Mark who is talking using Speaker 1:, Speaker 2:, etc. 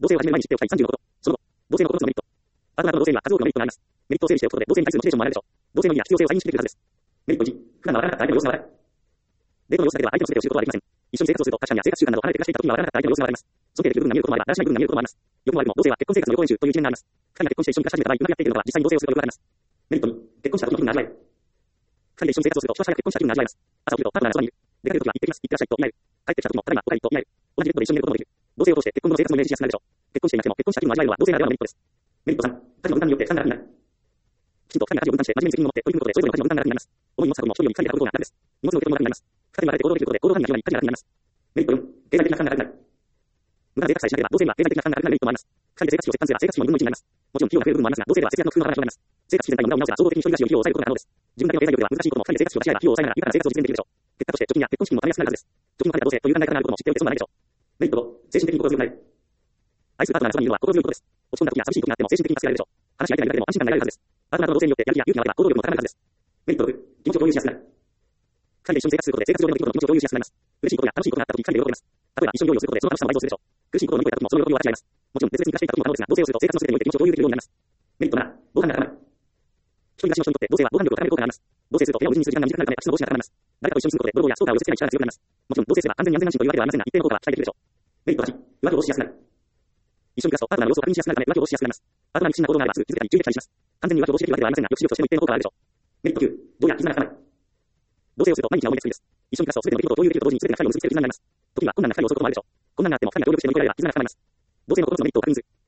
Speaker 1: 同棲を始める前に知っておきたい36こと。その後、同棲の9つのメリット。パートナーとの同棲には数多くのメリットがあります。メリットを整理しておくことで、同棲に対するモチベーションも上がるでしょう。同棲の意義や必要性を再認識できるはずです。メリット1、普段はわからなかった相手の様子がわかる。デートの様子だけでは相手の全てを知ることはできません。一緒に生活をすると、価値観や生活習慣など離れて暮らしていた時にはわからなかった相手の様子がわかります。尊敬できる部分が見えることもあれば、だらしない部分が見えることもあります。良くも悪くも、同棲は結婚生活の予行演習という一面があります。二人が結婚して一緒に暮らし始めた場合、うまくやっているのかは、実際に同棲をするとよくわかります。メリット2、結婚した時の気分が味わえる。二人で一緒に生活をすると、一足早く結婚した気分が味わえます。朝起きるとパートナーがそばにいる。出かけるときは行ってきます、行ってらっしゃいと言い合える。帰ってきた時もただいまおかえりと言い合える。同じベッドで一緒に寝ることもできる。同棲を通して結婚後の生活もイメージしやすくなるでしょう。結婚していなくても結婚した気分を味わえるのは同棲ならではのメリットです。メリット3、家事の分担によって負担が楽になる。きちんと二人が家事を分担して真面目に責任を持って取り組むことで、それぞれの家事の分担が楽になります。重い荷物運ぶも一人より二人で運ぶことが楽です。荷物の受け取りも楽になります。二人に分かれて行動できることで行動範囲が広がり、家事が楽になります。メリット4、経済的な負担が軽くなる。無駄な贅沢さえしなければ、同棲には経済的な負担が軽くなるメリットもあります。二人で生活費を折半すれば生活費も2分の1になります。もちろん費用が増える部分もありますが、同棲では節約の工夫の幅が広がります。生活費全体を無駄を見直せば、総合的に一人暮らしより費用を抑えることが可能です。自分だけの経済力では難しいことも二人で生活費を出し合えば費用を抑えながら豊かな生活を実現できるでしょう。結果として貯金や結婚資金も貯めやすくなるはずです。貯金をかけた同棲という考え方があることも知っておいて損はないでしょう。メリット5、精神的に心強くなる。愛するパートナーがそばにいるのは心強いことです。落ち込んだ時や寂しい時があっても精神的に助けられるでしょう。話し相手が苦手でも安心感が得られるはずです。パートナーとの同棲によってやる気や勇気が湧けば行動力も高まるはずです。メリット6、気持ちを共有しやすくなる。二人で一緒に生活することで生活上での出来事の気持ちを共有しやすくなります。嬉しいことや楽しいことがあった時、二人で喜びます。例えば一緒に料理をすることでその楽しさを倍増するでしょう。苦しいことを乗り越えた時もその喜びを分かち合います。もちろん別々に暮らしていた時も可能ですが、同棲をすると生活の全てにおいて気持ちを共有できるようになります。メリット7、防犯が高まる。一人暮らしの人にとって同棲は防犯力を高める効果があります。同棲すると部屋を無事にする時間が短くなるため、空き巣の防止が高まります。誰かと一緒に住むことで泥棒やストーカーを寄せ付けない力が強くなります。もちろん同棲すれば完全に安全安心というわけではありませんが、一定の効果は期待できるでしょう。メリット8、浮気を防止しやすくなる。一緒に暮らすとパートナーの様子を確認しやすくなるため浮気を防止しやすくなります。パートナーに不審な行動があればすぐ気づけたり注意できたりします。完全に浮気を防止できるわけではありませんが、抑止力としても一定の効果があるでしょう。メリット9、同意や絆が深まる。同棲をすると毎日が思い出すです。一緒に暮らすと全ての出来事を共有できると同時に全てが二人を結びつける絆になります。時には困難な会を襲うこともあるでしょう。困難があっても二人が協力して乗り越えられれば絆が深まります。同棲の9つのメリットを確認する。